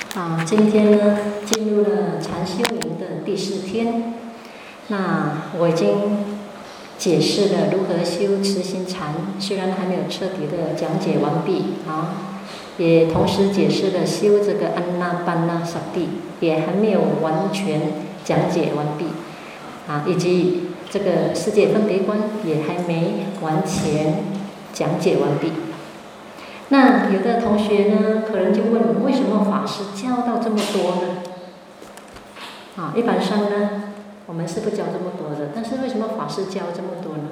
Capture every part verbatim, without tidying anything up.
啊，今天呢进入了禅修营的第四天。那我已经解释了如何修慈心禅，虽然还没有彻底的讲解完毕啊，也同时解释了修这个安那般那萨地，也还没有完全讲解完毕啊，以及这个世界分别观也还没完全讲解完毕。那有的同学呢，可能就问：为什么法师教到这么多呢？啊，一般上呢，我们是不教这么多的，但是为什么法师教这么多呢？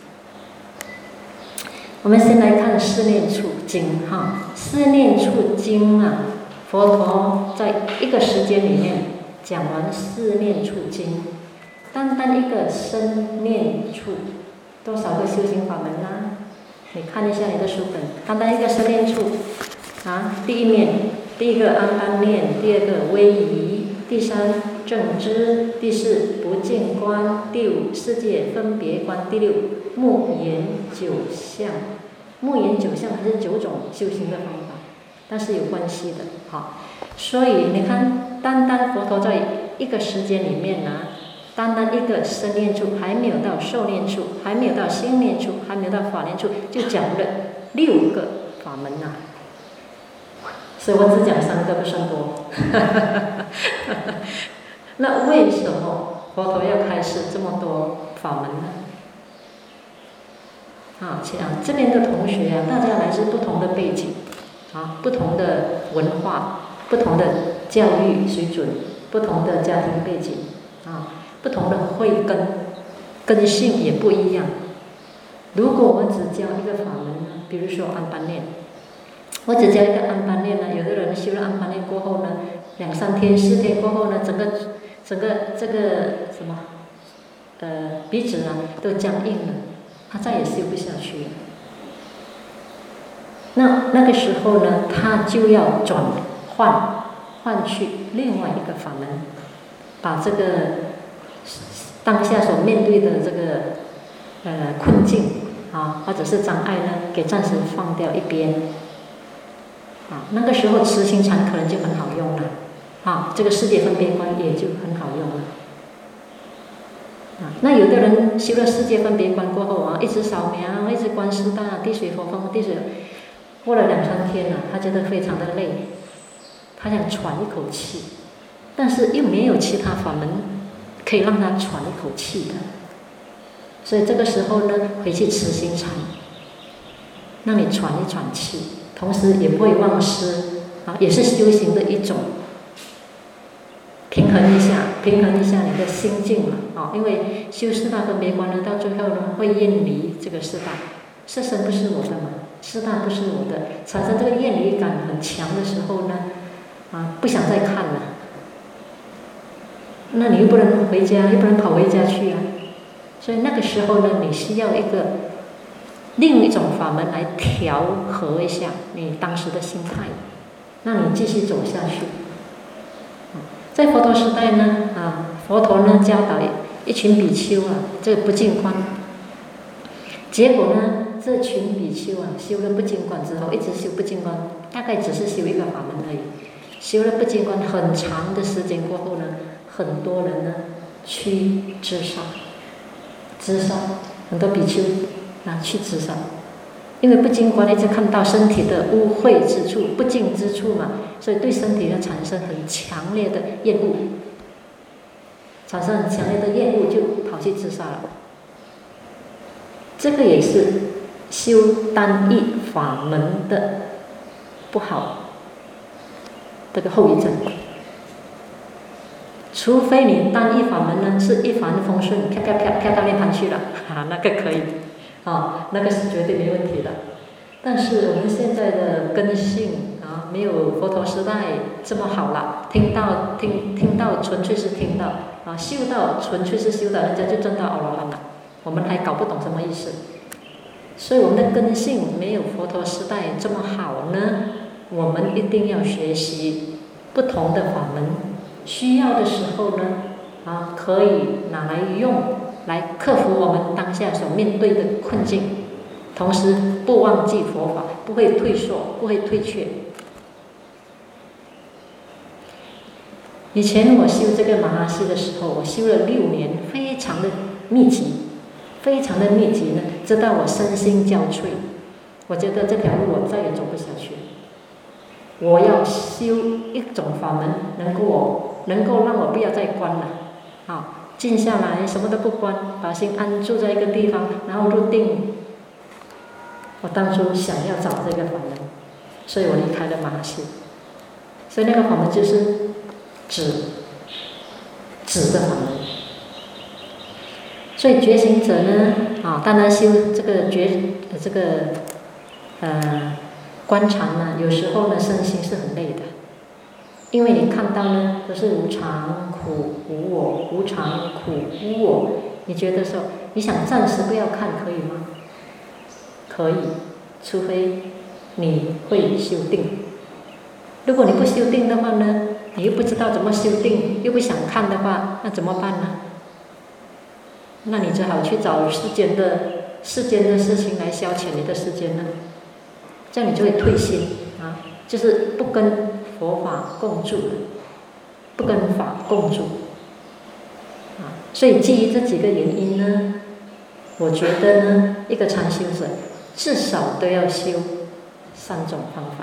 我们先来看《四念处经》哈，《四念处经》啊，佛陀在一个时间里面讲完《四念处经》，单单一个身念处，多少个修行法门啊？你看一下你的书本，单单一个身念处啊，第一念，第一个安般念，第二个威仪，第三正知，第四不净观，第五世界分别观，第六目眼九相。目眼九相还是九种修行的方法，但是有关系的。好，所以你看，单单佛陀在一个时间里面呢、啊。单单一个身念处，还没有到受念处，还没有到心念处，还没有到法念处，就讲了六个法门呐、啊。所以我只讲三个，不算多。那为什么佛陀要开示这么多法门呢？啊，这边的同学啊，大家来自不同的背景，啊，不同的文化，不同的教育水准，不同的家庭背景，啊。不同的慧根根性也不一样。如果我们只教一个法门呢，比如说安般念，我只教一个安般念呢，有的人修了安般念过后呢，两三天、四天过后呢，整个整个这个什么呃鼻子呢都僵硬了，他再也修不下去了。那那个时候呢，他就要转换换去另外一个法门，把这个当下所面对的这个呃困境啊，或者是障碍呢，给暂时放掉一边啊。那个时候慈心禅可能就很好用了啊，这个世界分别观也就很好用了啊。那有的人修了世界分别观过后啊，一直扫描，一直观四大地水火风地水，过了两三天了、啊，他觉得非常的累，他想喘一口气，但是又没有其他法门可以让他喘一口气的，所以这个时候呢，回去慈心禅，让你喘一喘气，同时也不会忘失啊，也是修行的一种，平衡一下，平衡一下你的心境嘛啊，因为修四大分别观呢，到最后呢，会厌离这个四大，色身不是我的嘛，四大不是我的，产生这个厌离感很强的时候呢，啊，不想再看了。那你又不能回家，又不能跑回家去啊，所以那个时候呢，你需要一个另一种法门来调和一下你当时的心态，让你继续走下去。在佛陀时代呢，啊，佛陀呢教导一群比丘啊，这个不净观，结果呢，这群比丘啊修了不净观之后，一直修不净观，大概只是修一个法门而已，修了不净观很长的时间过后呢。很多人呢去自杀，自杀，很多比丘啊去自杀，因为不净观一直看到身体的污秽之处、不净之处嘛，所以对身体呢产生很强烈的厌恶，产生很强烈的厌恶，就跑去自杀了。这个也是修单一法门的不好，这个后遗症。除非你单一法门呢是一帆风顺，啪啪啪啪到涅槃去了，啊，那个可以，啊，那个是绝对没问题的。但是我们现在的根性啊，没有佛陀时代这么好了。听到听听到纯粹是听到，啊，修到纯粹是修到，人家就证到阿罗汉了。我们还搞不懂什么意思，所以我们的根性没有佛陀时代这么好呢。我们一定要学习不同的法门。需要的时候呢，啊，可以拿来用，来克服我们当下所面对的困境，同时不忘记佛法，不会退缩，不会退却。 以前我修这个马哈西的时候，我修了六年，非常的密集，非常的密集呢，直到我身心交瘁。我觉得这条路我再也走不下去。我要修一种法门，能够我能够让我不要再关了，好，静下来，什么都不关，把心安住在一个地方，然后入定。我当初想要找这个法门，所以我离开了马哈西。所以那个法门就是止止的法门。所以觉行者呢，啊，当然修这个觉这个呃观察呢，有时候呢身心是很累的，因为你看到呢都是无常、苦、无我，无常、苦、无我，你觉得说你想暂时不要看，可以吗？可以，除非你会修定。如果你不修定的话呢，你又不知道怎么修定，又不想看的话，那怎么办呢？那你只好去找世间的世间的事情来消遣你的时间呢，这样你就会退心啊，就是不跟佛法共住了，不跟法共住啊。所以基于这几个原因呢，我觉得呢，一个禅修者至少都要修三种方法。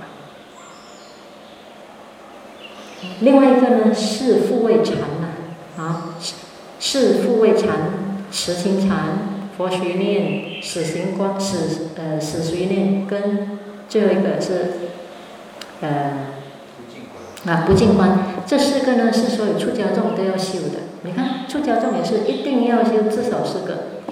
另外一个呢是复位禅呐，啊，是复位禅、持行禅、佛学念、死行观、死呃死随念，跟最后一个是呃啊不净观。这四个呢是所有出家众都要修的。你看出家众也是一定要修至少四个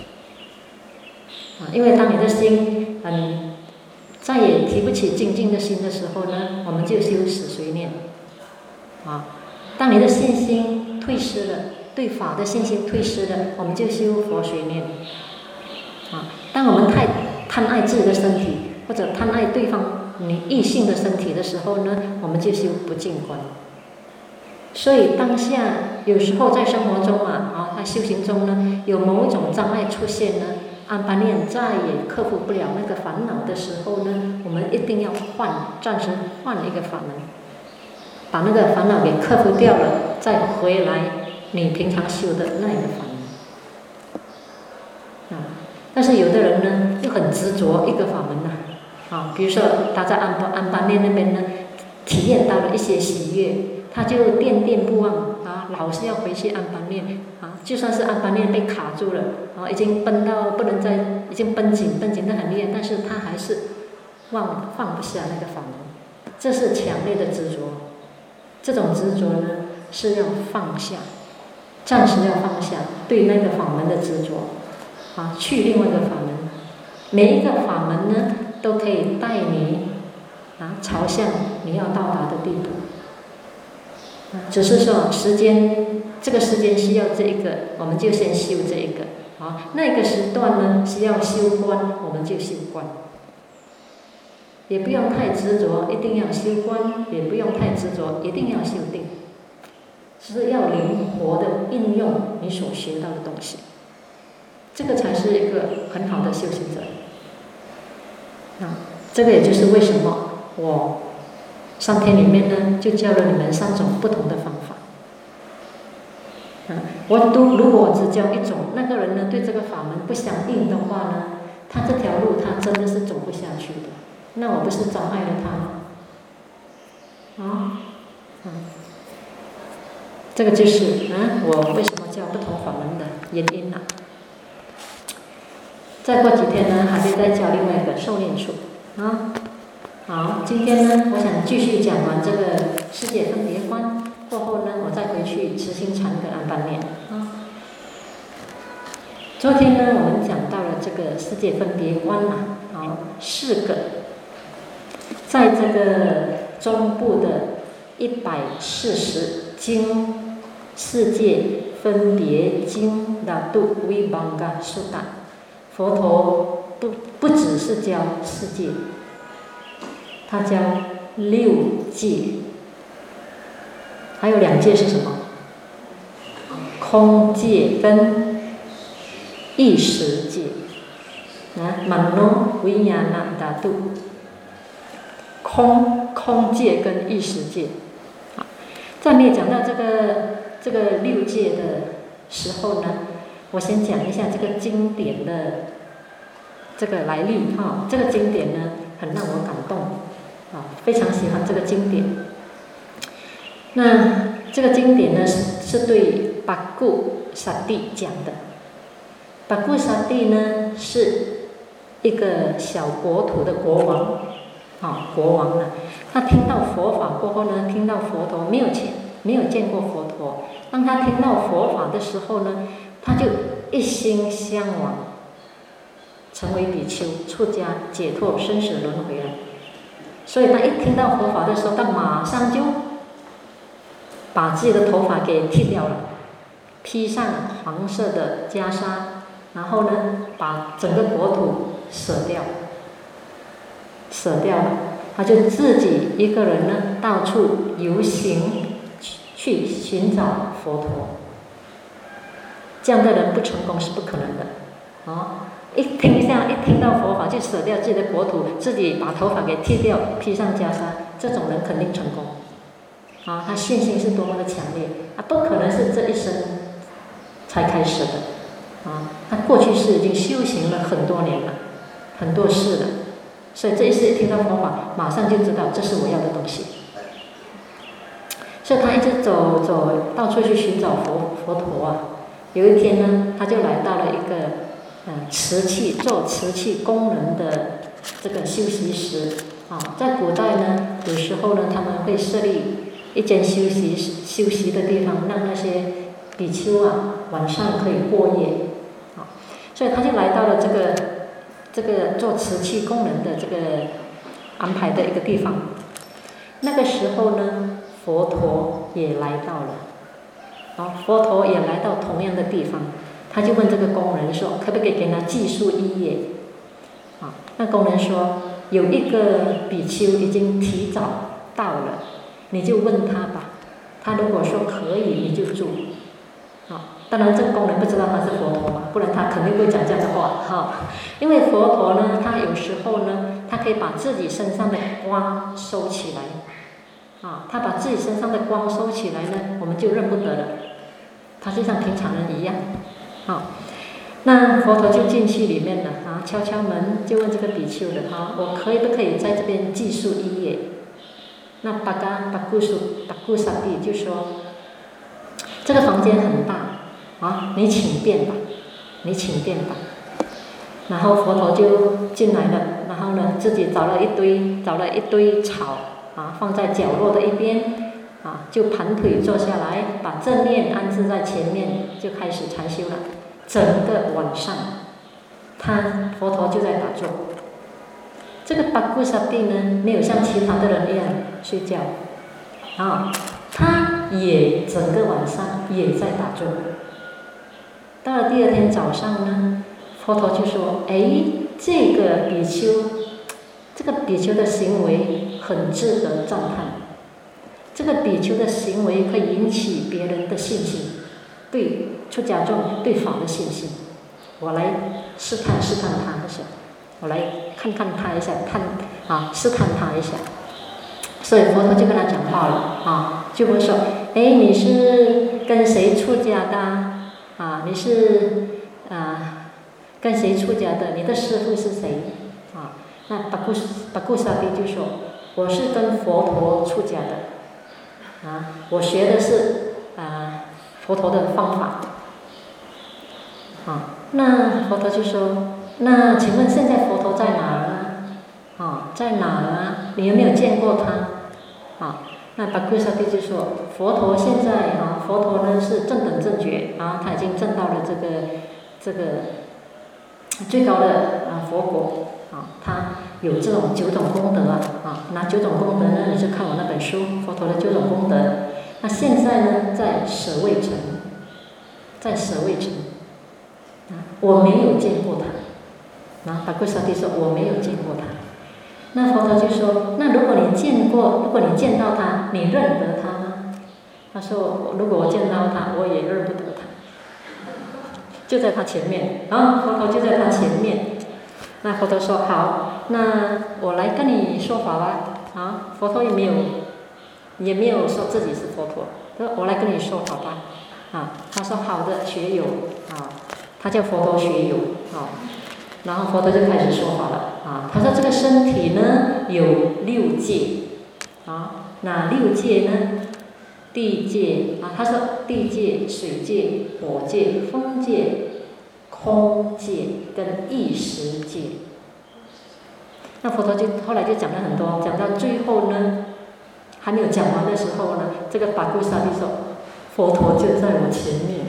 啊，因为当你的心嗯再也提不起精进的心的时候呢，我们就修死随念。啊，当你的信心退失了，对法的信心退失了，我们就修佛学念。啊，当我们太贪爱自己的身体，或者贪爱对方你异性的身体的时候呢，我们就修不净观。所以当下有时候在生活中啊，啊，在修行中呢，有某一种障碍出现呢，安般念再也克服不了那个烦恼的时候呢，我们一定要换，暂时换一个法门。把那个烦恼给克服掉了，再回来你平常修的那一个法门。啊，但是有的人呢又很执着一个法门呐，啊，比如说他在安般安般念那边呢，体验到了一些喜悦，他就念念不忘啊，老是要回去安般念啊，就算是安般念被卡住了，啊，已经绷到不能再，已经绷紧绷紧得很厉害，但是他还是忘放不下那个法门，这是强烈的执着。这种执着呢是要放下，暂时要放下对那个法门的执着，啊，去另外一个法门。每一个法门呢都可以带你啊朝向你要到达的地步。啊，只是说时间，这个时间需要这一个，我们就先修这一个。啊，那个时段呢需要修观，我们就修观。也不用太执着，一定要修观；也不用太执着，一定要修定。是要灵活的运用你所学到的东西，这个才是一个很好的修行者。啊，这个也就是为什么我上天里面呢，就教了你们三种不同的方法。啊，我都如果我只教一种，那个人呢对这个法门不相应的话呢，他这条路他真的是走不下去的。那我不是障碍了他吗？啊，嗯，这个就是嗯，我为什么教不同法门的原因啊。再过几天呢，还会再教另外一个受念处啊。好，今天呢，我想继续讲完这个世界分别观，过后呢，我再回去持行禅跟安般念啊。昨天呢，我们讲到了这个世界分别观啊，好，四个。在这个中部的一百四十经世界分别经的度维邦嘎苏达，佛陀不不只是教世界，他教六界，还有两界是什么？空界跟意识界，啊，曼诺维亚那达度。空空界跟意识界，啊， 在没有讲到这个这个六界的时候呢，我先讲一下这个经典的这个来历哈。这个经典呢，很让我感动啊，非常喜欢这个经典。那这个经典呢，是是对八固萨帝讲的。八固萨帝呢，是一个小国土的国王，啊，国王呢，他听到佛法过后呢，听到佛陀没有见，没有见过佛陀。当他听到佛法的时候呢，他就一心向往成为比丘，出家解脱生死轮回了。所以他一听到佛法的时候，他马上就把自己的头发给剃掉了，披上黄色的袈裟，然后呢，把整个国土舍掉，舍掉了。他就自己一个人呢，到处游行，去寻找佛陀。这样的人不成功是不可能的，啊！一听一下，一听到佛法就舍掉自己的国土，自己把头发给剃掉，披上袈裟，这种人肯定成功。啊，他信心是多么的强烈啊！不可能是这一生才开始的，啊，他过去是已经修行了很多年了，很多事了，所以这一次一听到佛法，马上就知道这是我要的东西。所以他一直走走，到处去寻找佛佛陀啊。有一天呢，他就来到了一个嗯瓷器做瓷器工人的这个休息室啊。在古代呢，有时候呢，他们会设立一间休息休息的地方，让那些比丘啊晚上可以过夜，啊，所以他就来到了这个这个做瓷器工人的这个安排的一个地方。那个时候呢，佛陀也来到了，啊，佛陀也来到同样的地方，他就问这个工人说，可不可以给他计数一夜？啊，那工人说，有一个比丘已经提早到了。你就问他吧，他如果说可以，你就住。啊，当然这个工人不知道他是佛陀嘛，不然他肯定会讲这样的话哈。因为佛陀呢，他有时候呢，他可以把自己身上的光收起来，啊，他把自己身上的光收起来呢，我们就认不得了，他就像平常人一样，啊。那佛陀就进去里面了啊，敲敲门就问这个比丘的啊，我可以不可以在这边寄宿一夜？那巴嘎巴固苏巴固萨帝就说，这个房间很大啊，你请便吧，你请便吧。然后佛陀就进来了，然后呢，自己找了一堆找了一堆草啊，放在角落的一边啊，就盘腿坐下来，把正面安置在前面，就开始禅修了。整个晚上，他佛陀就在打坐。这个巴固萨帝呢，没有像其他的人一样睡觉，啊，他也整个晚上也在打坐。到了第二天早上呢，佛陀就说：“哎，这个比丘，这个比丘的行为很值得赞叹。这个比丘的行为可以引起别人的信心，对出家众对法的信心。我来试探试探他一下。”我来看看他一下，看啊，试探他一下。所以佛陀就跟他讲话了啊，就会说：“哎，你是跟谁出家的啊？你是啊跟谁出家的？你的师父是谁？”啊，那巴固巴固萨帝就说：“我是跟佛陀出家的，啊，我学的是啊佛陀的方法。”啊，那佛陀就说。那请问现在佛陀在哪儿啊？啊，在哪儿啊？你有没有见过他？啊，那巴固萨帝就说，佛陀现在啊，佛陀呢是正等正觉啊，他已经证到了这个这个最高的啊佛果啊，他有这种九种功德啊啊，那九种功德呢，你就看我那本书《佛陀的九种功德》。那现在呢，在舍卫城，在舍卫城，啊，我没有见过他。然后巴固萨帝说：“我没有见过他。”那佛陀就说：“那如果你见过，如果你见到他，你认得他吗？”他说：“如果我见到他，我也认不得他。”就在他前面，然后佛陀就在他前面。那佛陀说：“好，那我来跟你说法吧。”啊，佛陀也没有也没有说自己是佛陀。他说我来跟你说好吧，啊，他说好的，学友啊，他叫佛陀学友啊，然后佛陀就开始说法了啊，他说这个身体呢有六界啊，哪六界呢？地界啊，他说地界、水界、火界、风界、空界跟意识界。那佛陀就后来就讲了很多，讲到最后呢，还没有讲完的时候呢，这个巴固沙利说，佛陀就在我前面。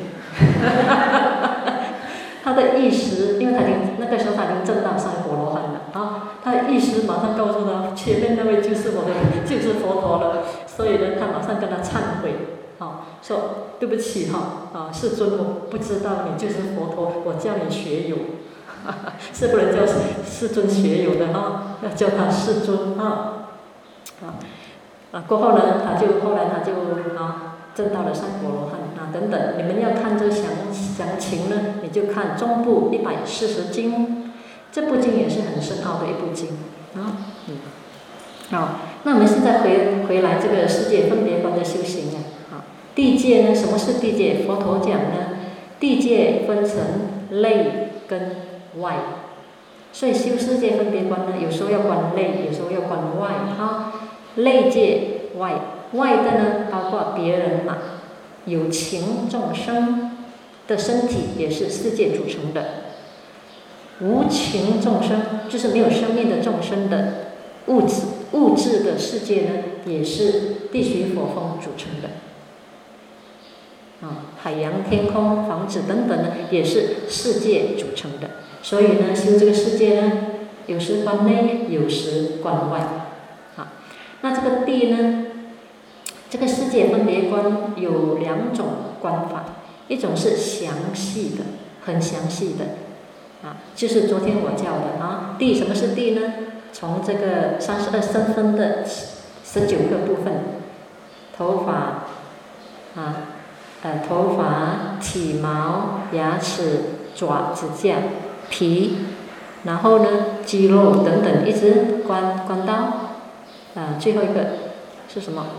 他的意识，因为他已经那个时候他已经证到三婆罗汉了啊，他的意识马上告诉他，前面那位就是我的，就是佛陀了。所以呢，他马上跟他忏悔，啊，说对不起哈，啊，世尊，我不知道你就是佛陀，我叫你学友，哈哈，是不能叫世尊学友的哈，要叫他世尊啊，啊，啊，过后呢，他就后来他就啊证到了三婆罗汉啊等等，你们要看这详详情呢，你就看中部一百四十经，这部经也是很深奥的一部经啊，嗯。好，那我们现在回回来这个世界分别观的修行啊，啊，地界呢，什么是地界？佛陀讲呢，地界分成内跟外，所以修世界分别观呢，有时候要观内，有时候要观外啊。内界外，外的呢，包括别人嘛，有情众生的身体也是世界组成的，无情众生就是没有生命的众生的物质。物质的世界呢，也是地水火风组成的，啊，海洋、天空、房子等等呢，也是世界组成的。所以呢，修这个世界呢，有时观内，有时观外，啊，那这个地呢，这个世界分别观有两种观法，一种是详细的，很详细的，啊，就是昨天我教的啊，地什么是地呢？从这个三十二生分的十九个部分，头发啊，呃，头发、体毛、牙齿、爪、指甲、皮，然后呢，肌肉等等，一直观观到啊，最后一个是什么？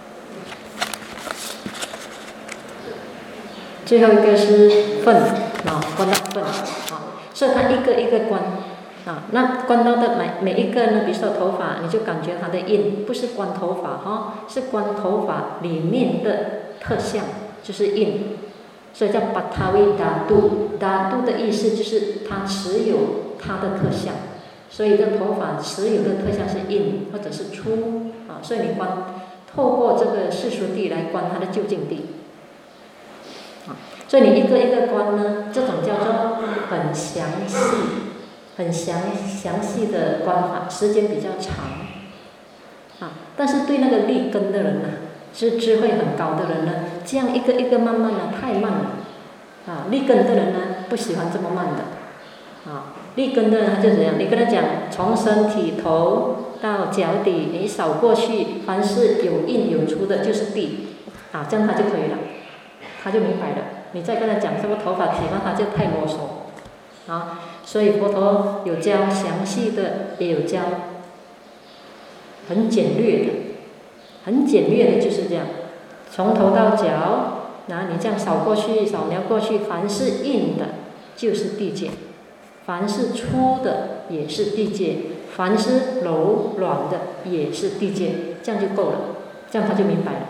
最后一个是粪啊，观到粪啊，所以它一个一个观。啊，那观到的每每一个呢，比如说头发，你就感觉它的印，不是观头发哈，是观头发里面的特相，就是印，所以叫巴塔维达度。达度的意思就是它持有它的特相，所以这头发持有的特相是印或者是粗啊，所以你观透过这个世俗谛来观它的究竟谛啊，所以你一个一个观呢，这种叫做很详细。很详详细的观法，时间比较长，啊，但是对那个立根的人呢，是智慧很高的人呢，这样一个一个慢慢的太慢了，啊，立根的人呢不喜欢这么慢的，啊，立根的人他就怎样？你跟他讲，从身体头到脚底，你扫过去，凡是有印有出的，就是地，啊，这样他就可以了，他就明白了。你再跟他讲什么头发体毛，他就太啰嗦，啊。所以佛陀有教详细的，也有教很简略的，很简略的就是这样，从头到脚，然后你这样扫过去、扫描过去，凡是硬的，就是地界；凡是粗的，也是地界；凡是柔软的，也是地界。这样就够了，这样他就明白了。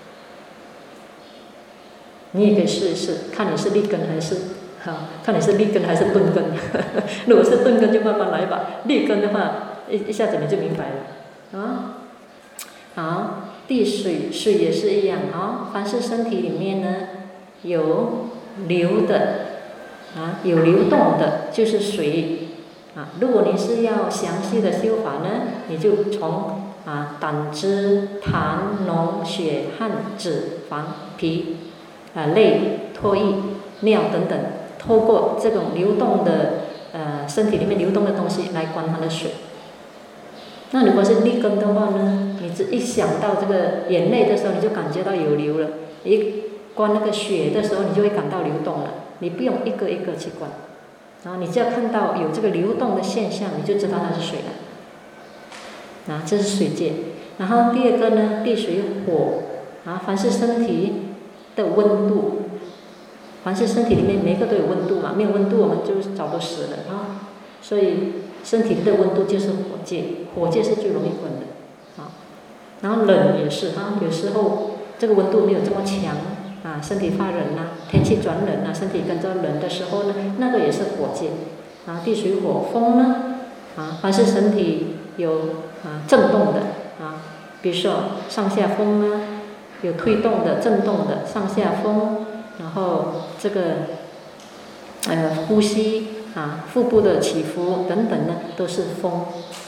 你也可以试一试，看你是立根还是。啊，看你是立根还是钝根，如果是钝根就慢慢来吧，立根的话一一下子你就明白了啊。好，地水水也是一样啊，凡是身体里面呢有流的啊，有流动的就是水啊。如果你是要详细的修法呢，你就从啊胆汁、痰、脓、血、汗、脂肪、皮啊、泪、唾液、尿等等。透过这种流动的呃身体里面流动的东西来观它的水。那如果是立根的话呢，你只一想到这个眼泪的时候，你就感觉到有流了；一观那个血的时候，你就会感到流动了。你不用一个一个去观，然后你只要看到有这个流动的现象，你就知道它是水了。啊，这是水界。 然后第二个呢，地水火啊，凡是身体的温度，凡是身体里面每个都有温度嘛，没有温度我们就早都死了啊。所以身体的温度就是火界，火界是最容易滚的啊。然后冷也是啊，有时候这个温度没有这么强啊，身体发冷啊，天气转冷啊，身体跟着冷的时候呢，那个也是火界啊。地水火风呢啊，凡是身体有啊震动的啊，比如说上下风啊，有推动的、震动的上下风，然后这个呃呼吸啊、腹部的起伏等等呢，都是风。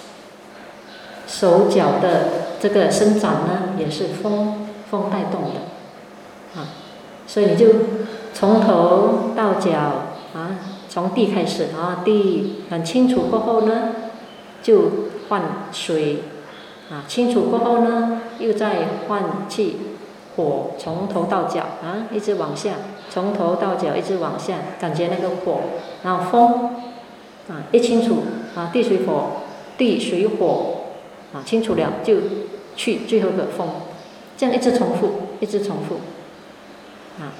手脚的这个伸展呢，也是风风带动的啊。所以你就从头到脚啊，从地开始啊，地很清楚过后呢，就换水啊，清楚过后呢，又再换气。火从头到脚啊，一直往下，从头到脚一直往下，感觉那个火，然后风啊，一清楚啊，地水火，地水火啊，清楚了就去最后的风，这样一直重复，一直重复啊，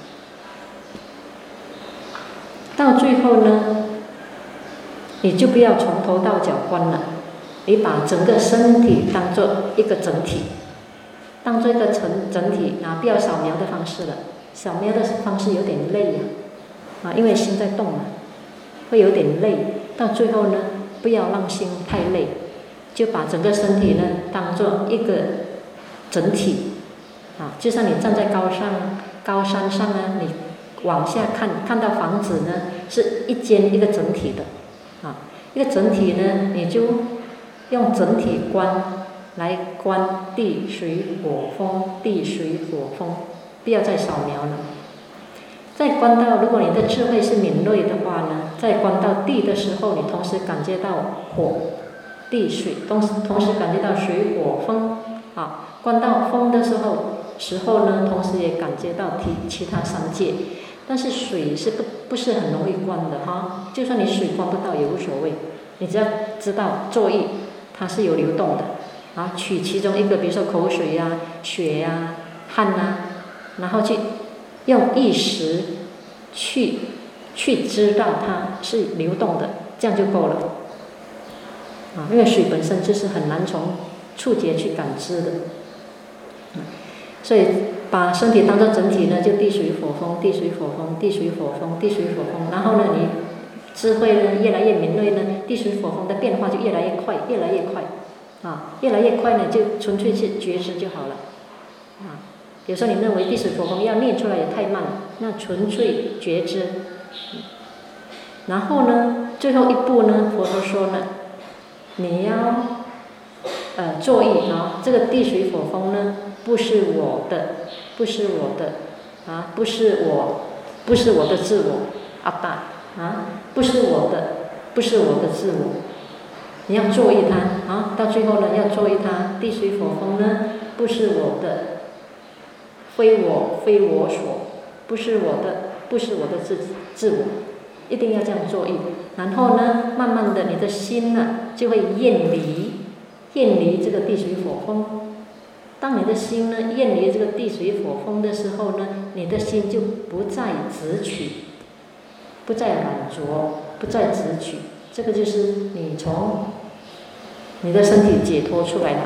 到最后呢，你就不要从头到脚观了，你把整个身体当做一个整体。当做一个整整体啊，不要扫描的方式了。扫描的方式有点累呀，啊，因为心在动嘛，会有点累。到最后呢，不要让心太累，就把整个身体呢当做一个整体啊，就像你站在高上高山上啊，你往下看，看到房子呢是一间一个整体的啊，一个整体呢，你就用整体观。来观地水火风，地水火风，不要再扫描了。再观到，如果你的智慧是敏锐的话呢，在观到地的时候，你同时感觉到火、地水，同时同时感觉到水火风啊。观到风的时候时候呢，同时也感觉到其其他三界。但是水是不不是很容易观的哈，就算你水观不到也无所谓，你只要知道作意它是有流动的。啊，取其中一个，比如说口水呀、啊、血呀、啊、汗呐、啊，然后去用意识去去知道它是流动的，这样就够了。啊，因为水本身就是很难从触觉去感知的，嗯、所以把身体当作整体呢，就地水火风，地水火风，地水火风，地水火风，然后呢，你智慧呢越来越敏锐呢，地水火风的变化就越来越快，越来越快。啊，越来越快呢，就纯粹是觉知就好了。啊，有时候你认为地水火风要念出来也太慢了，那纯粹觉知。嗯、然后呢，最后一步呢，佛陀说呢，你要呃作意啊，这个地水火风呢，不是我的，不是我的，啊，不是我，不是我的自我，阿达啊，不是我的，不是我的自我。你要作意它啊，到最后呢，要作意它。地水火风呢，不是我的，非我非我所，不是我的，不是我的自自我，一定要这样作意。然后呢，慢慢的，你的心呢、啊、就会厌离，厌离这个地水火风。当你的心呢厌离这个地水火风的时候呢，你的心就不再执取，不再染着，不再执取。这个就是你从你的身体解脱出来了，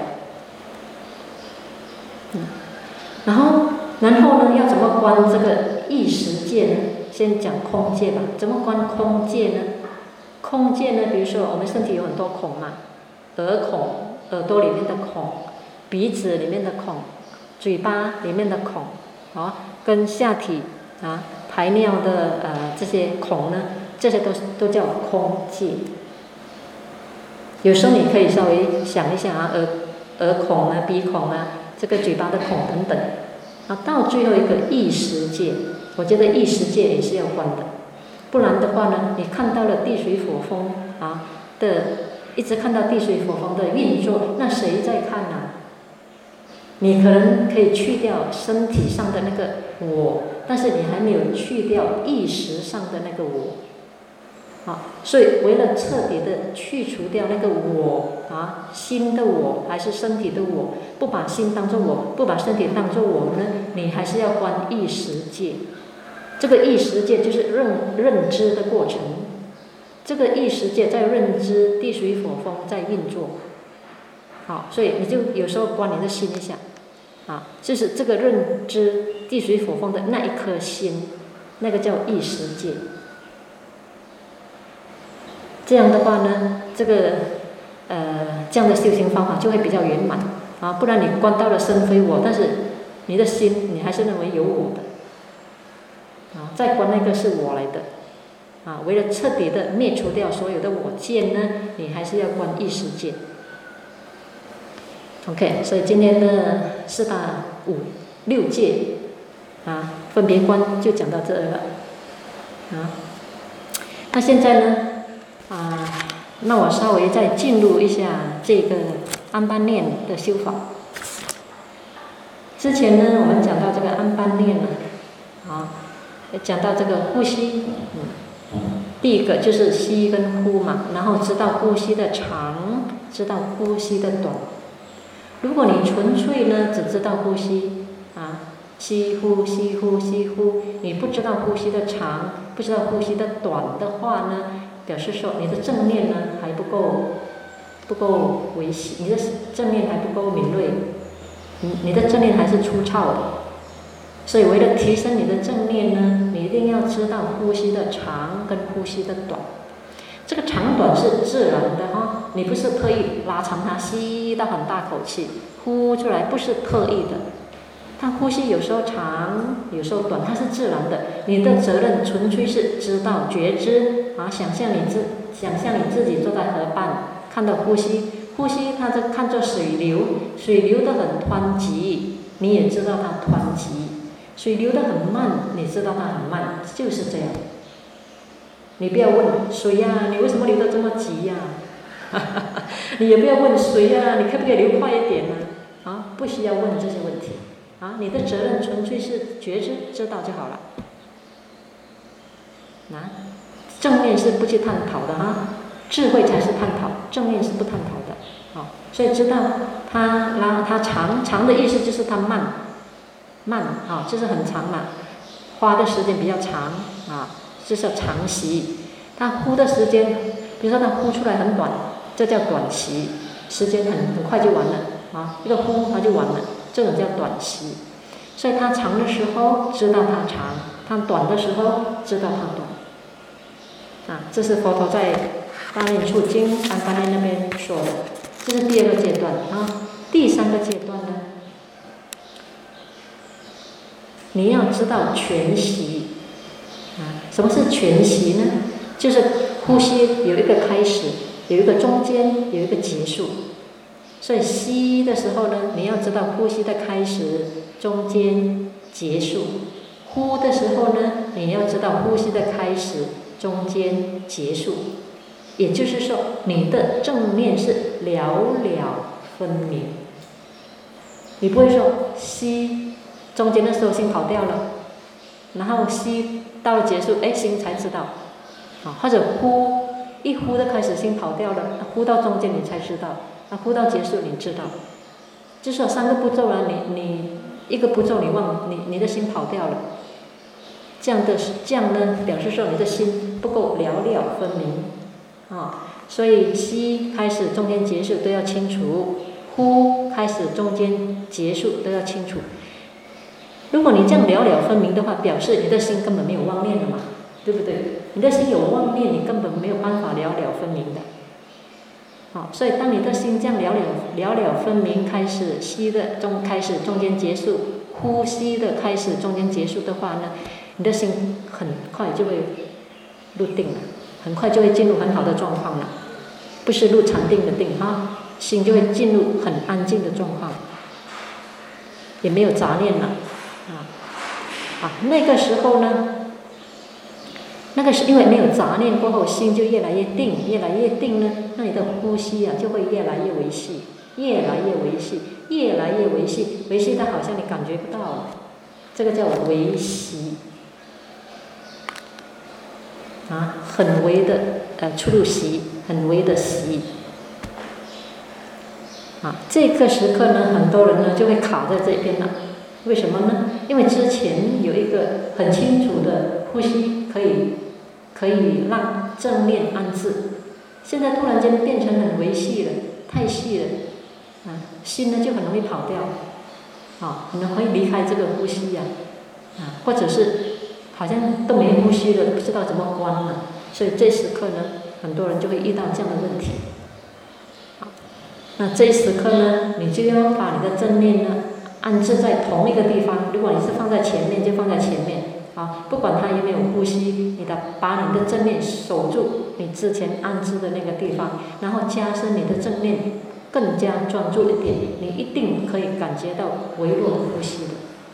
嗯，然后，然后呢，要怎么观这个意识界呢？先讲空界吧。怎么观空界呢？空界呢，比如说我们身体有很多孔嘛，耳孔，耳朵里面的孔，鼻子里面的孔，嘴巴里面的孔，啊，跟下体啊排尿的呃这些孔呢。这些都都叫空界。有时候你可以稍微想一下啊，耳耳孔啊、鼻孔啊，这个嘴巴的孔等等。啊，到最后一个意识界，我觉得意识界也是要观的，不然的话呢，你看到了地水火风啊的，一直看到地水火风的运作，那谁在看呢、啊？你可能可以去掉身体上的那个我，但是你还没有去掉意识上的那个我。 啊，所以为了彻底的去除掉那个我啊，心的我还是身体的我，不把心当作我，不把身体当作我呢，你还是要观意识界。这个意识界就是认认知的过程，这个意识界在认知地水火风在运作。好，所以你就有时候观你的心一下，啊，就是这个认知地水火风的那一颗心，那个叫意识界。这样的话呢，这个呃这样的修行方法就会比较圆满啊，不然你观到了身非我，但是你的心你还是认为有我的，啊，再观那个是我来的，啊，为了彻底的灭除掉所有的我见呢，你还是要观意识界。OK， 所以今天的四大五六界啊，分别观就讲到这了啊。那现在呢，啊，那我稍微再进入一下这个安般念的修法。之前呢，我们讲到这个安般念呢，啊，讲到这个呼吸，嗯，第一个就是吸跟呼嘛，然后知道呼吸的长，知道呼吸的短。如果你纯粹呢只知道呼吸啊，吸呼吸呼吸呼，你不知道呼吸的长，不知道呼吸的短的话呢，表示说你的正念呢还不够不够维系，你的正念还不够敏锐，你你的正念还是粗糙的。所以为了提升你的正念呢，你一定要知道呼吸的长跟呼吸的短。这个长短是自然的哈，你不是特意拉长它，吸到很大口气，呼出来不是特意的。它呼吸有时候长，有时候短，它是自然的。你的责任纯粹是知道觉知啊，想象你自想象你自己坐在河畔，看到呼吸，呼吸它就看作水流，水流得很湍急，你也知道它湍急；水流得很慢，你知道它很慢，就是这样。你不要问水呀、啊，你为什么流得这么急呀、啊？你也不要问水呀、啊，你可不可以流快一点呢、啊？啊，不需要问这些问题啊，你的责任纯粹是觉知，知道就好了。啊，正面是不去探讨的哈，智慧才是探讨，正面是不探讨的。啊，所以知道它，然后它长长的意思就是它慢，慢啊，就是很长嘛，花的时间比较长啊。这叫长息，它呼的时间，比如说它呼出来很短，这叫短息，时间很很快就完了啊，一个呼它就完了，这种叫短息。所以它长的时候知道它长，它短的时候知道它短。啊，这是佛陀在《大念处经》安般念那边说的，这是第二个阶段啊。第三个阶段呢，你要知道全息。啊，什么是全息呢？就是呼吸有一个开始，有一个中间，有一个结束。所以吸的时候呢，你要知道呼吸的开始、中间、结束；呼的时候呢，你要知道呼吸的开始、中间、结束。也就是说，你的正念是了了分明。你不会说吸中间的时候心跑掉了，然后吸到了结束，哎，心才知道，啊，或者呼一呼的开始心跑掉了，呼到中间你才知道，啊，呼到结束你知道，就是说三个步骤了，你你一个步骤你忘，你你的心跑掉了，这样的这样呢，表示说你的心不够了了分明，啊，所以吸开始中间结束都要清楚，呼开始中间结束都要清楚。如果你这样了了分明的话，表示你的心根本没有妄念了嘛，对不对？你的心有妄念，你根本没有办法了了分明的。好，所以当你的心这样了了了了分明，开始吸的中开始中间结束，呼吸的开始中间结束的话呢，你的心很快就会入定了，很快就会进入很好的状况了，不是入禅定的定哈，心就会进入很安静的状况，也没有杂念了。啊，啊，那个时候呢，那个是因为没有杂念过后，心就越来越定，越来越定呢，那你的呼吸啊就会越来越维系，越来越维系，越来越维系，维系到好像你感觉不到了，这个叫维系。啊， 啊，很微的呃出入息，很微的息。啊，这个时刻呢，很多人呢就会卡在这边了。为什么呢？因为之前有一个很清楚的呼吸，可以可以让正念安置，现在突然间变成很微细了，太细了，啊，心呢就很容易跑掉，啊，很容易离开这个呼吸呀、啊，啊，或者是好像都没呼吸了，不知道怎么关了，所以这时刻呢，很多人就会遇到这样的问题。好，那这时刻呢，你就要把你的正念呢安置在同一个地方。如果你是放在前面，就放在前面。啊，不管它有没有呼吸，你的把你的正念守住你之前安置的那个地方，然后加深你的正念，更加专注一点，你一定可以感觉到微弱的呼吸的。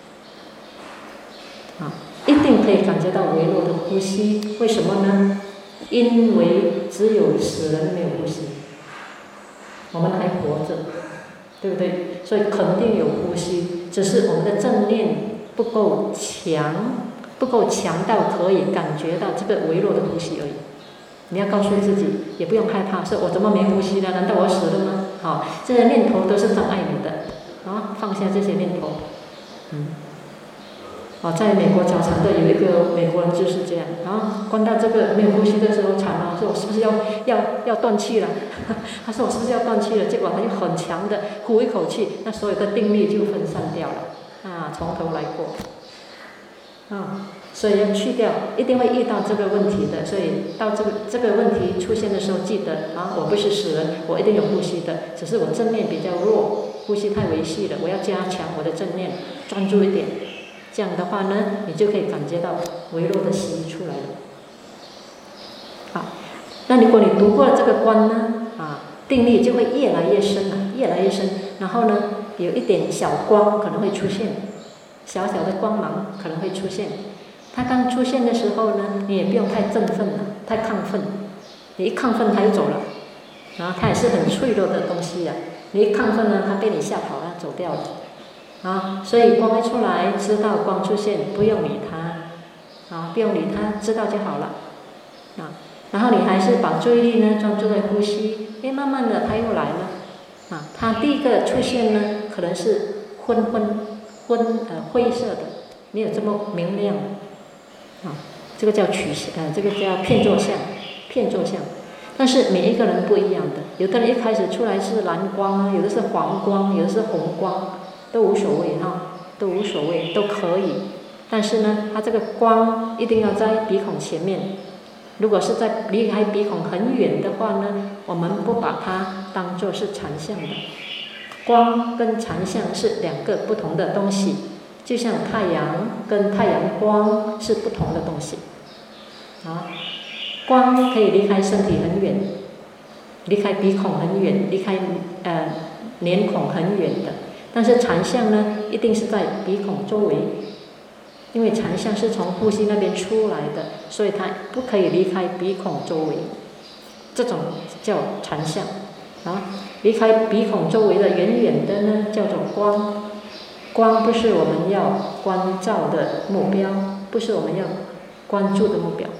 啊，一定可以感觉到微弱的呼吸。为什么呢？因为只有死人没有呼吸，我们还活着，对不对？所以肯定有呼吸，只是我们的正念不够强。不够强到可以感觉到这个微弱的呼吸而已。你要告诉自己，也不用害怕，说我怎么没呼吸呢？难道我死了吗？好、哦，这些念头都是障碍你的，啊，放下这些念头。嗯，哦，在美国早禅的有一个美国人就是这样，然后关到这个没有呼吸的时候禅了，说我是不是要要要断气了？他说我是不是要断气了？结果他就很强的呼一口气，那所有的定力就分散掉了，啊，从头来过。啊、嗯，所以要去掉，一定会遇到这个问题的。所以到这个这个问题出现的时候，记得啊，我不是死人，我一定有呼吸的，只是我正念比较弱，呼吸太微细了，我要加强我的正念，专注一点。这样的话呢，你就可以感觉到微弱的息出来了。好，那如果你读过了这个观呢，啊，定力就会越来越深了，越来越深。然后呢，有一点小光可能会出现。小小的光芒可能会出现，它刚出现的时候呢，你也不用太振奋了，太亢奋。你一亢奋，它就走了，然后它也是很脆弱的东西呀、啊。你一亢奋呢，它被你吓跑了，走掉了。啊，所以光一出来，知道光出现，不用理它，啊，不用理它，知道就好了。啊，然后你还是把注意力呢专注在呼吸，哎，慢慢的它又来了。啊，它第一个出现呢，可能是昏昏。昏呃灰色的，没有这么明亮，啊，这个叫曲呃，这个叫片作相，片作相。但是每一个人不一样的，有的人一开始出来是蓝光，有的是黄光，有的是红光，都无所谓哈，都无所谓，都可以。但是呢，它这个光一定要在鼻孔前面。如果是在离开鼻孔很远的话呢，我们不把它当作是禅相的。光跟禅相是两个不同的东西，就像太阳跟太阳光是不同的东西。啊，光可以离开身体很远，离开鼻孔很远，离开呃脸孔很远的。但是禅相呢，一定是在鼻孔周围，因为禅相是从呼吸那边出来的，所以它不可以离开鼻孔周围。这种叫禅相。啊，离开鼻孔周围的远远的呢，叫做光。光不是我们要关照的目标，不是我们要关注的目标。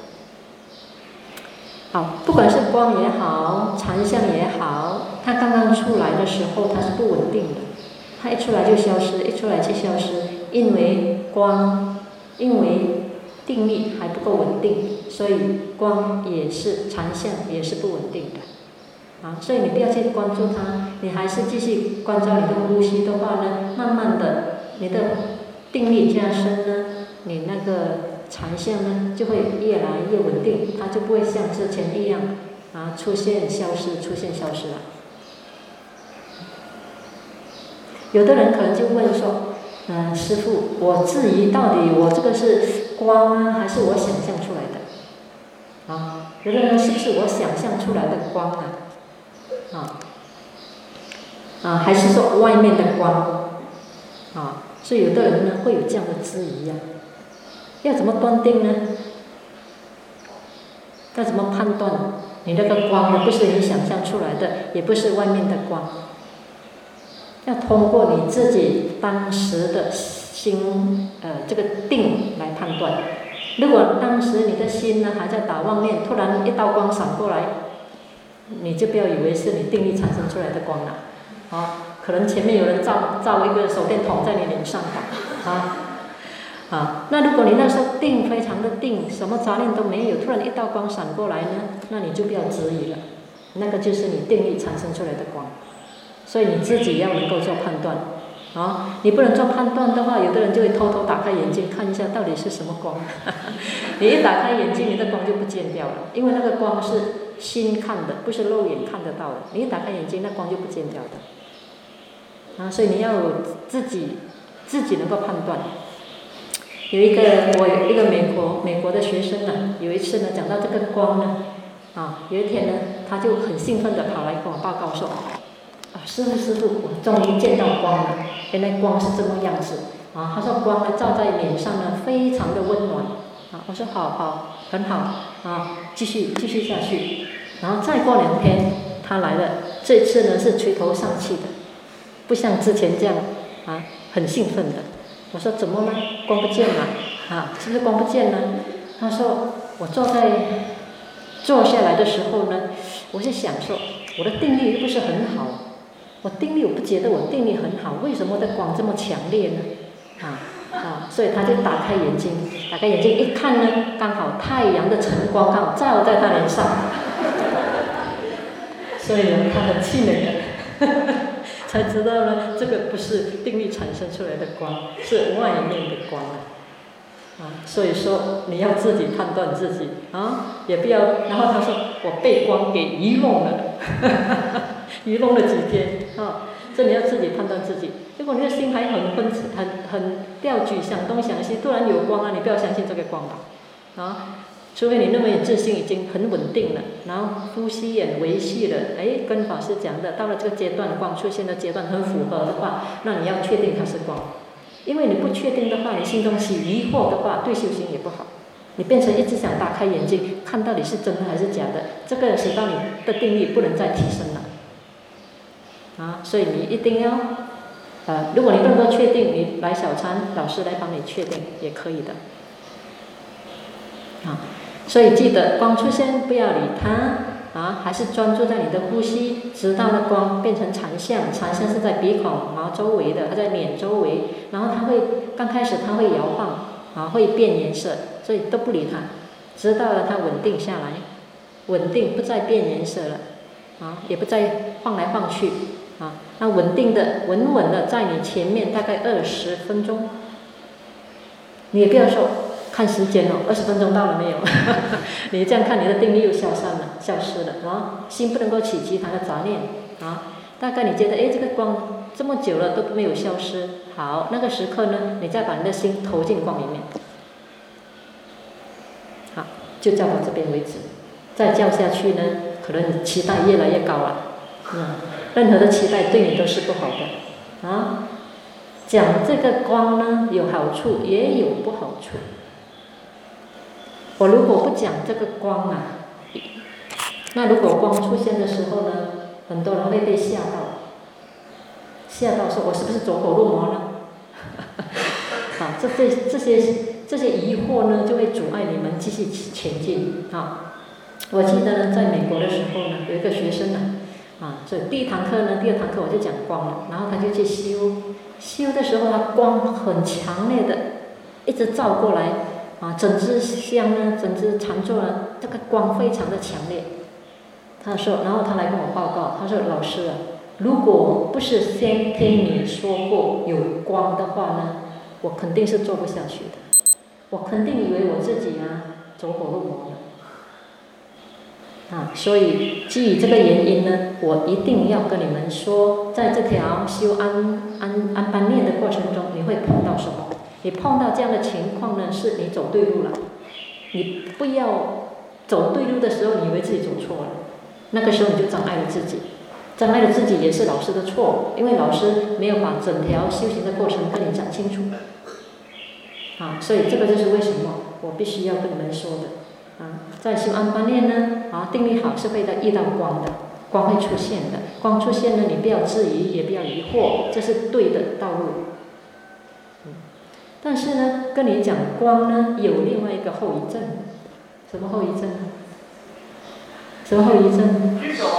好，不管是光也好，禅相也好，它刚刚出来的时候它是不稳定的，它一出来就消失，一出来就消失，因为光，因为定力还不够稳定，所以光也是禅相也是不稳定的。啊，所以你不要去关注它，你还是继续关照你的呼吸的话呢，慢慢的你的定力加深呢，你那个禅相呢就会越来越稳定，它就不会像之前一样啊出现消失，出现消失了。有的人可能就问说，嗯、呃，师父，我质疑到底我这个是光啊，还是我想象出来的？啊，有的人是不是我想象出来的光啊？啊，啊，还是说外面的光，啊，所以有的人呢会有这样的质疑呀、啊，要怎么断定呢？要怎么判断你那个光呢不是你想象出来的，也不是外面的光？要通过你自己当时的心，呃，这个定来判断。 如果当时你的心呢还在打妄念，突然一道光闪过来，你就不要以为是你定力产生出来的光了，啊，可能前面有人照照一个手电筒在你脸上打，啊，啊，那如果你那时候定非常的定，什么杂念都没有，突然一道光闪过来呢，那你就不要质疑了，那个就是你定力产生出来的光，所以你自己要能够做判断。啊，你不能做判断的话，有的人就会偷偷打开眼睛看一下到底是什么光。你一打开眼睛，你的光就不见掉了，因为那个光是心看的，不是肉眼看得到的。你一打开眼睛，那光就不见掉的。啊，所以你要自己自己能够判断。有一个我有一个美国美国的学生呢，有一次呢讲到这个光呢，啊，有一天呢他就很兴奋的跑来跟我报告说。啊，师父师父，我终于见到光了！原来光是这么样子啊！他说光呢照在脸上呢，非常的温暖啊！我说好好很好啊，继续继续下去。然后再过两天他来了，这次呢是垂头丧气的，不像之前这样啊很兴奋的。我说怎么了？光不见了啊？是不是光不见了？他说我坐在坐下来的时候呢，我是想说我的定力又不是很好。我定力，我不觉得我定力很好，为什么的光这么强烈呢？啊啊！所以他就打开眼睛，打开眼睛一看呢，刚好太阳的晨光刚好照在他脸上，所以呢，他很气馁的，才知道呢，这个不是定力产生出来的光，是外面的光啊。所以说你要自己判断自己啊，也不要。然后他说我被光给愚弄了。愚弄了几天啊，这你要自己判断自己。如果你的心还很昏很很吊举，想东想西，突然有光啊，你不要相信这个光吧，啊，除非你认为你自信已经很稳定了，然后呼吸也维系了，哎，跟法师讲的，到了这个阶段，光出现的阶段很符合的话，那你要确定它是光，因为你不确定的话，你心中起疑惑的话，对修行也不好。你变成一直想打开眼睛，看到底是真的还是假的，这个使到你的定力不能再提升了。啊，所以你一定要，呃，如果你不能够确定，你来小参老师来帮你确定也可以的。啊，所以记得光出现不要理它，啊，还是专注在你的呼吸，直到那光变成禅相，禅相是在鼻孔毛周围的，它在脸周围，然后它会刚开始它会摇晃，啊，会变颜色，所以都不理它，直到了它稳定下来，稳定不再变颜色了，啊，也不再晃来晃去。啊，那稳定的、稳稳的在你前面大概二十分钟，你也不要说看时间哦，二十分钟到了没有？你这样看，你的定力又消散了、消失了啊！心不能够起其他的杂念啊。大概你觉得，哎，这个光这么久了都没有消失，好，那个时刻呢，你再把你的心投进光里面，好，就教到这边为止。再教下去呢，可能你期待越来越高了，嗯。任何的期待对你都是不好的，啊，讲这个光呢有好处也有不好处。我如果不讲这个光啊，那如果光出现的时候呢，很多人会被吓到，吓到说我是不是走火入魔呢？啊，这这这些这些疑惑呢，就会阻碍你们继续前进啊。我记得呢，在美国的时候呢，有一个学生呢。啊，所以第一堂课呢，第二堂课我就讲光了，然后他就去修，修的时候他光很强烈的，一直照过来，啊，整支香呢，整支禅坐呢，这个光非常的强烈。他说，然后他来跟我报告，他说老师啊，如果不是先听你说过有光的话呢，我肯定是做不下去的，我肯定以为我自己啊走火入魔了。啊，所以基于这个原因呢，我一定要跟你们说，在这条修安安安般念的过程中，你会碰到什么？你碰到这样的情况呢，是你走对路了。你不要走对路的时候，你以为自己走错了，那个时候你就障碍了自己，障碍了自己也是老师的错，因为老师没有把整条修行的过程跟你讲清楚。啊，所以这个就是为什么我必须要跟你们说的。啊，在修安般念呢，啊，定力好是会遇到光的，光会出现的。光出现呢，你不要质疑，也不要疑惑，这是对的道路。嗯， 但是呢，跟你讲光呢有另外一个后遗症，什么后遗症呢？什么后遗症？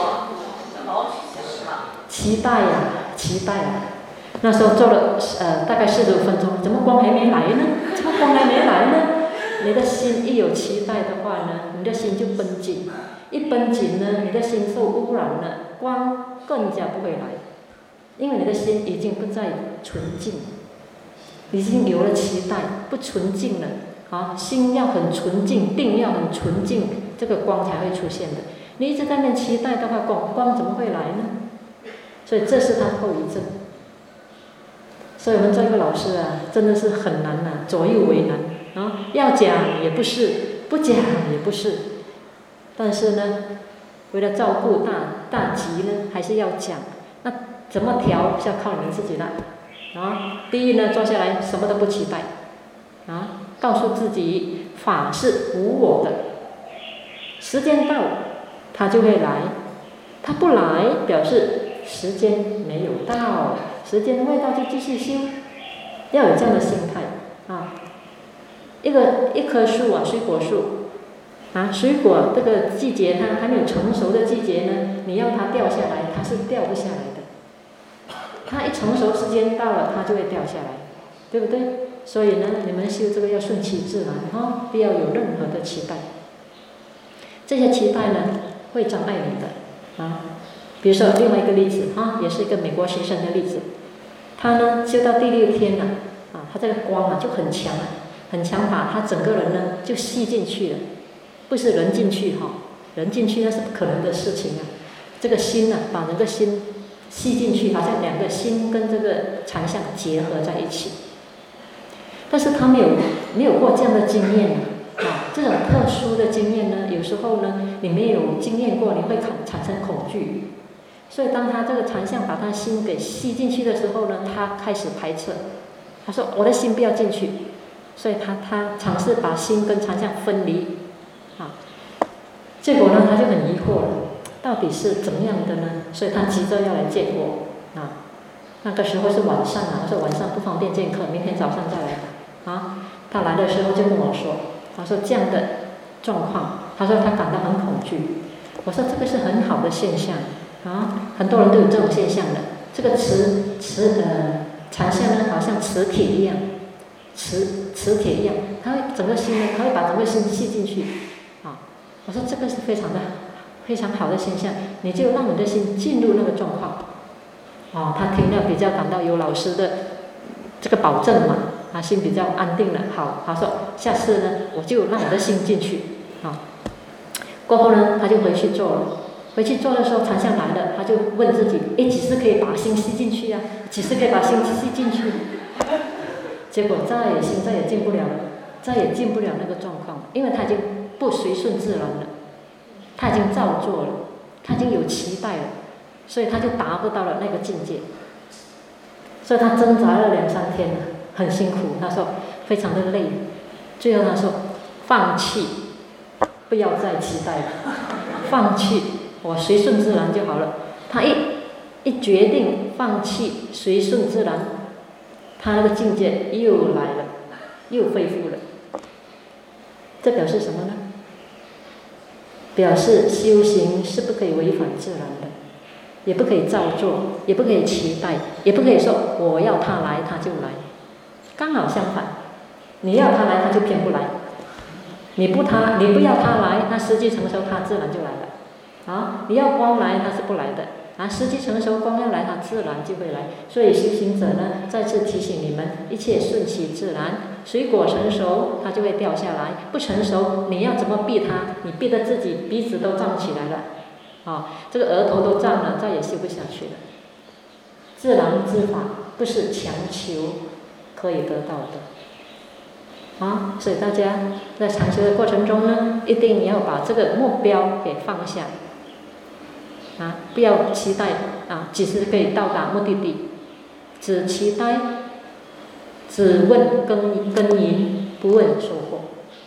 期待呀、啊，期待啊！那时候做了呃大概四十五分钟，怎么光还没来呢？怎么光还没来呢？你的心一有期待的话呢，你的心就绷紧，一绷紧呢，你的心受污染了，光更加不会来，因为你的心已经不再纯净，已经有了期待，不纯净了啊！心要很纯净，定要很纯净，这个光才会出现的。你一直在那期待的话，光光怎么会来呢？所以这是他后遗症。所以我们做一个老师啊，真的是很难啊，左右为难啊。要讲也不是，不讲也不是。但是呢，为了照顾大大局呢，还是要讲。那怎么调是要靠你们自己了啊。第一呢，坐下来什么都不期待啊，告诉自己法是无我的，时间到它就会来，它不来表示时间没有到，时间未到就继续修，要有这样的心态啊。一个一棵树啊，水果树啊，水果这个季节它还没有成熟的季节呢，你要它掉下来，它是掉不下来的。它一成熟时间到了，它就会掉下来，对不对？所以呢，你们修这个要顺其自然哈，不要有任何的期待。这些期待呢，会障碍你的啊。比如说另外一个例子哈，也是一个美国学生的例子，他呢修到第六天了啊，他这个光啊就很强啊，很强，把他整个人呢就吸进去了，不是人进去哈，人进去那是不可能的事情啊。这个心呢、啊，把人的心吸进去，好像两个心跟这个禅相结合在一起。但是他没有没有过这样的经验啊，这种特殊的经验呢，有时候呢你没有经验过，你会产生恐惧。所以当他这个禅相把他心给吸进去的时候呢，他开始排斥，他说我的心不要进去，所以他他尝试把心跟禅相分离，啊，结果呢他就很疑惑了，到底是怎么样的呢？所以他急着要来见我啊。那个时候是晚上啊，我说晚上不方便见客，明天早上再来啊。他来的时候就跟我说，他说这样的状况，他说他感到很恐惧。我说这个是很好的现象。啊，很多人都有这种现象的。这个磁磁呃禅相呢，好像磁铁一样，磁磁铁一样，它会整个心呢，它会把整个心吸进去。啊，我说这个是非常的非常好的现象，你就让你的心进入那个状况。哦，他听了比较感到有老师的这个保证嘛，他心比较安定了。好，他说下次呢，我就让我的心进去。啊，过后呢，他就回去做了。回去做的时候，禅相来了，他就问自己：哎，几时可以把心吸进去呀、啊？几时可以把心吸进去？结果再也心再也进不了了，再也进不了那个状况，因为他已经不随顺自然了，他已经照做了，他已经有期待了，所以他就达不到了那个境界。所以他挣扎了两三天了，很辛苦。他说非常的累，最后他说放弃，不要再期待了，放弃。我随顺自然就好了。他一一决定放弃随顺自然，他那个境界又来了，又恢复了。这表示什么呢？表示修行是不可以违反自然的，也不可以照做，也不可以期待，也不可以说我要他来他就来。刚好相反，你要他来他就偏不来，你不他你不要他来，那时机成熟他自然就来了。啊，你要光来，它是不来的啊。时机成熟，光要来，它自然就会来。所以修行者呢，再次提醒你们，一切顺其自然。水果成熟，它就会掉下来；不成熟，你要怎么逼它？你逼得自己鼻子都胀起来了，啊，这个额头都胀了，再也修不下去了。自然之法不是强求可以得到的。啊，所以大家在禅修的过程中呢，一定要把这个目标给放下。啊，不要期待啊，几时可以到达目的地？只期待，只问耕耕耘，不问收获。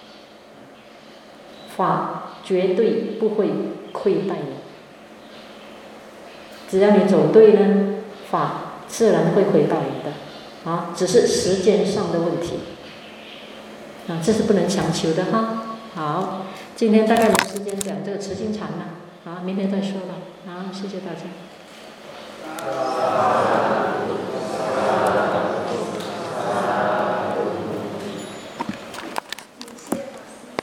法绝对不会亏待你，只要你走对呢，法自然会回报你的。 啊，只是时间上的问题，啊，这是不能强求的哈。好，今天大概有时间讲这个慈心禅了，好，明天再说了，好，谢谢大家。